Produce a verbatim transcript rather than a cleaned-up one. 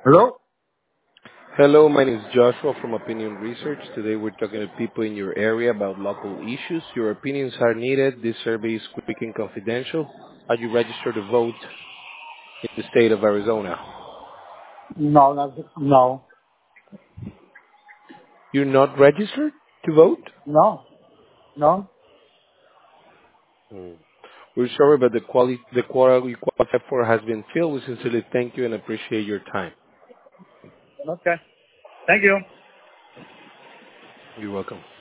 Hello? Hello, my name is Joshua from Opinion Research. Today we're talking to people in your area about local issues. Your opinions are needed. This survey is quick and confidential. Are you registered to vote in the state of Arizona? No, not, no, You're not registered to vote? no, no. Hmm. We're sorry, but the quality, the quota you qualify for has been filled. We sincerely thank you and appreciate your time. Okay. Thank you. You're welcome.